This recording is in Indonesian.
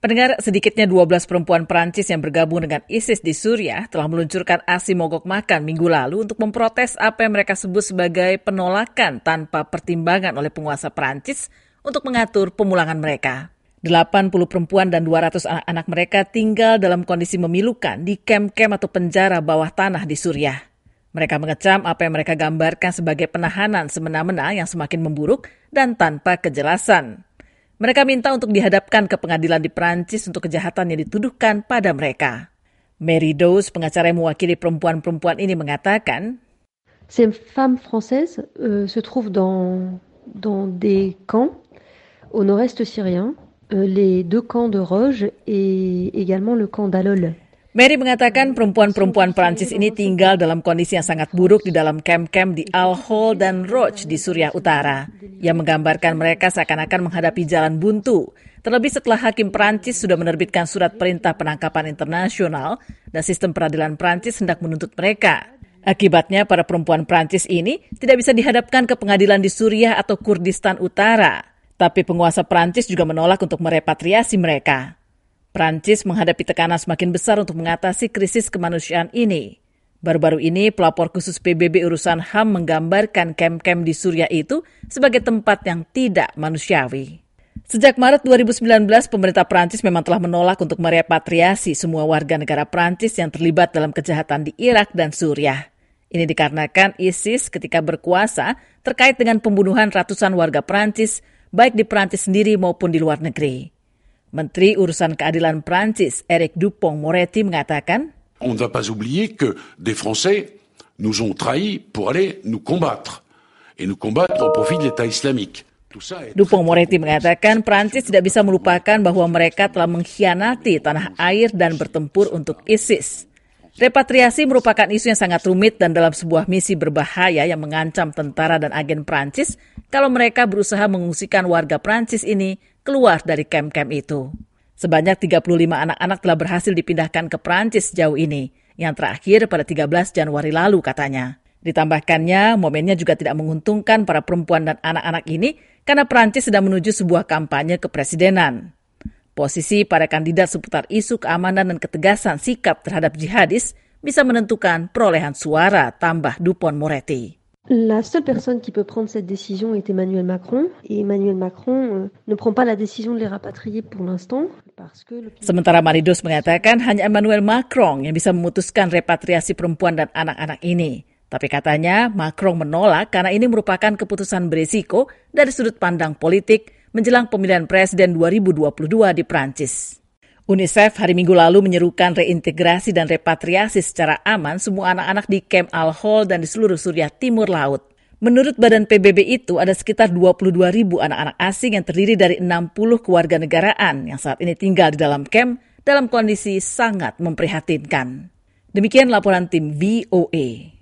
Pendengar, sedikitnya 12 perempuan Prancis yang bergabung dengan ISIS di Suriah telah meluncurkan aksi mogok makan minggu lalu untuk memprotes apa yang mereka sebut sebagai penolakan tanpa pertimbangan oleh penguasa Prancis untuk mengatur pemulangan mereka. 80 perempuan dan 200 anak-anak mereka tinggal dalam kondisi memilukan di kem-kem atau penjara bawah tanah di Suriah. Mereka mengecam apa yang mereka gambarkan sebagai penahanan semena-mena yang semakin memburuk dan tanpa kejelasan. Mereka minta untuk dihadapkan ke pengadilan di Prancis untuk kejahatan yang dituduhkan pada mereka. Mary Dawes, pengacara yang mewakili perempuan-perempuan ini mengatakan, Ces femmes françaises se trouvent dans des camps au nord-est syrien, les deux camps de Roj et également le camp d'Alol. Mary mengatakan perempuan-perempuan Prancis ini tinggal dalam kondisi yang sangat buruk di dalam kem-kem di Al-Hol dan Roj di Suriah Utara, yang menggambarkan mereka seakan-akan menghadapi jalan buntu, terlebih setelah hakim Prancis sudah menerbitkan surat perintah penangkapan internasional dan sistem peradilan Prancis hendak menuntut mereka. Akibatnya, para perempuan Prancis ini tidak bisa dihadapkan ke pengadilan di Suriah atau Kurdistan Utara, tapi penguasa Prancis juga menolak untuk merepatriasi mereka. Prancis menghadapi tekanan semakin besar untuk mengatasi krisis kemanusiaan ini. Baru-baru ini, pelapor khusus PBB urusan HAM menggambarkan kem-kem di Suriah itu sebagai tempat yang tidak manusiawi. Sejak Maret 2019, pemerintah Prancis memang telah menolak untuk merepatriasi semua warga negara Prancis yang terlibat dalam kejahatan di Irak dan Suriah. Ini dikarenakan ISIS ketika berkuasa terkait dengan pembunuhan ratusan warga Prancis, baik di Prancis sendiri maupun di luar negeri. Menteri Urusan Keadilan Prancis, Éric Dupond-Moretti mengatakan, On ne va pas oublier que des Français nous ont trahis pour aller nous combattre. Et nous combattre au profit de l'État islamique. Dupond-Moretti mengatakan Prancis tidak bisa melupakan bahwa mereka telah mengkhianati tanah air dan bertempur untuk ISIS. Repatriasi merupakan isu yang sangat rumit dan dalam sebuah misi berbahaya yang mengancam tentara dan agen Prancis kalau mereka berusaha mengungsikan warga Prancis ini keluar dari kem-kem itu. Sebanyak 35 anak-anak telah berhasil dipindahkan ke Prancis sejauh ini, yang terakhir pada 13 Januari lalu katanya. Ditambahkannya, momennya juga tidak menguntungkan para perempuan dan anak-anak ini karena Prancis sedang menuju sebuah kampanye kepresidenan. Posisi para kandidat seputar isu keamanan dan ketegasan sikap terhadap jihadis bisa menentukan perolehan suara, tambah Dupond-Moretti. La seule personne qui peut prendre cette décision est Emmanuel Macron. Et Emmanuel Macron ne prend pas la décision de les rapatrier pour l'instant. Sementara Maridos mengatakan hanya Emmanuel Macron yang bisa memutuskan repatriasi perempuan dan anak-anak ini. Tapi katanya Macron menolak karena ini merupakan keputusan berisiko dari sudut pandang politik menjelang pemilihan presiden 2022 di Prancis. UNICEF hari Minggu lalu menyerukan reintegrasi dan repatriasi secara aman semua anak-anak di Kem Al-Hol dan di seluruh Suriah Timur Laut. Menurut Badan PBB itu ada sekitar 22.000 anak-anak asing yang terdiri dari 60 kewarganegaraan yang saat ini tinggal di dalam kem dalam kondisi sangat memprihatinkan. Demikian laporan tim VOA.